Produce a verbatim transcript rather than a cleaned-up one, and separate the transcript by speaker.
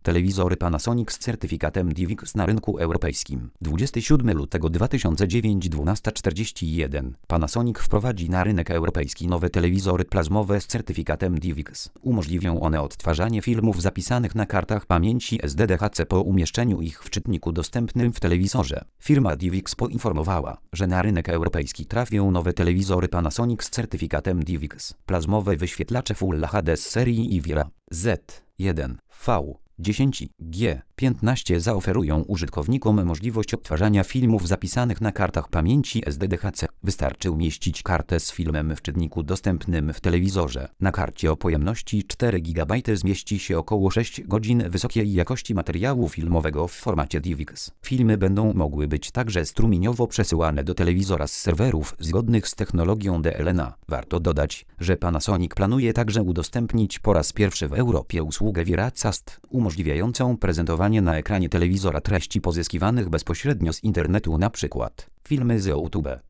Speaker 1: Telewizory Panasonic z certyfikatem D V I X na rynku europejskim. dwudziestego siódmego lutego dwa tysiące dziewiątego, dwunasta czterdzieści jeden. Panasonic wprowadzi na rynek europejski nowe telewizory plazmowe z certyfikatem D V I X. Umożliwią one odtwarzanie filmów zapisanych na kartach pamięci S D D H C po umieszczeniu ich w czytniku dostępnym w telewizorze. Firma D V I X poinformowała, że na rynek europejski trafią nowe telewizory Panasonic z certyfikatem D V I X. Plazmowe wyświetlacze Full H D z serii IVIRA Z jeden V dziesięć G piętnaście zaoferują użytkownikom możliwość odtwarzania filmów zapisanych na kartach pamięci S D D H C. Wystarczy umieścić kartę z filmem w czytniku dostępnym w telewizorze. Na karcie o pojemności cztery gigabajty zmieści się około sześć godzin wysokiej jakości materiału filmowego w formacie D V I X. Filmy będą mogły być także strumieniowo przesyłane do telewizora z serwerów zgodnych z technologią D L N A. Warto dodać, że Panasonic planuje także udostępnić po raz pierwszy w Europie usługę ViraCast, umożliwiającą prezentowanie na ekranie telewizora treści pozyskiwanych bezpośrednio z internetu, np. filmy z YouTube.